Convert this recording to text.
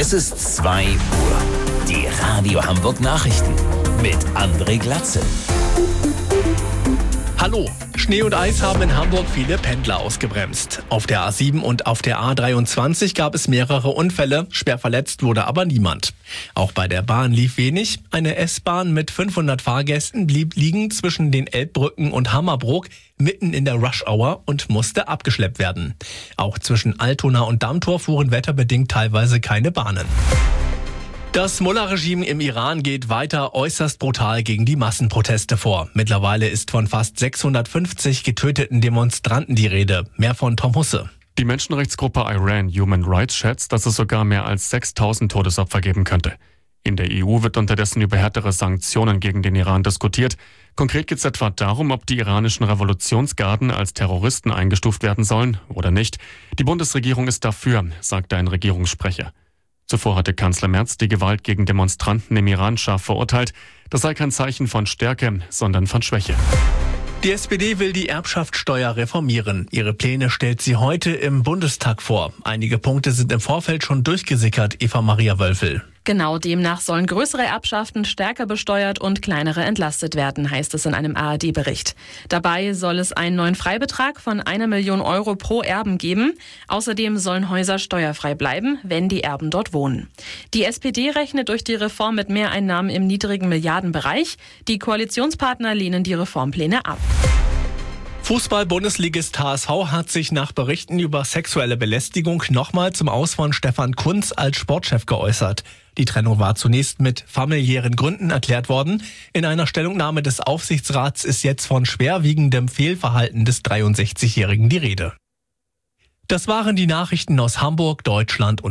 Es ist 2 Uhr. Die Radio Hamburg Nachrichten mit André Glatzel. Hallo. Schnee und Eis haben in Hamburg viele Pendler ausgebremst. Auf der A7 und auf der A23 gab es mehrere Unfälle, schwer verletzt wurde aber niemand. Auch bei der Bahn lief wenig. Eine S-Bahn mit 500 Fahrgästen blieb liegen zwischen den Elbbrücken und Hammerbrook mitten in der Rush-Hour und musste abgeschleppt werden. Auch zwischen Altona und Dammtor fuhren wetterbedingt teilweise keine Bahnen. Das Mullah-Regime im Iran geht weiter äußerst brutal gegen die Massenproteste vor. Mittlerweile ist von fast 650 getöteten Demonstranten die Rede. Mehr von Tom Husse. Die Menschenrechtsgruppe Iran Human Rights schätzt, dass es sogar mehr als 6.000 Todesopfer geben könnte. In der EU wird unterdessen über härtere Sanktionen gegen den Iran diskutiert. Konkret geht es etwa darum, ob die iranischen Revolutionsgarden als Terroristen eingestuft werden sollen oder nicht. Die Bundesregierung ist dafür, sagte ein Regierungssprecher. Zuvor hatte Kanzler Merz die Gewalt gegen Demonstranten im Iran scharf verurteilt. Das sei kein Zeichen von Stärke, sondern von Schwäche. Die SPD will die Erbschaftssteuer reformieren. Ihre Pläne stellt sie heute im Bundestag vor. Einige Punkte sind im Vorfeld schon durchgesickert, Eva-Maria Wölfel. Genau, demnach sollen größere Erbschaften stärker besteuert und kleinere entlastet werden, heißt es in einem ARD-Bericht. Dabei soll es einen neuen Freibetrag von 1 Million Euro pro Erben geben. Außerdem sollen Häuser steuerfrei bleiben, wenn die Erben dort wohnen. Die SPD rechnet durch die Reform mit Mehreinnahmen im niedrigen Milliardenbereich. Die Koalitionspartner lehnen die Reformpläne ab. Fußball-Bundesligist HSV hat sich nach Berichten über sexuelle Belästigung nochmal zum Aus von Stefan Kuntz als Sportchef geäußert. Die Trennung war zunächst mit familiären Gründen erklärt worden. In einer Stellungnahme des Aufsichtsrats ist jetzt von schwerwiegendem Fehlverhalten des 63-Jährigen die Rede. Das waren die Nachrichten aus Hamburg, Deutschland und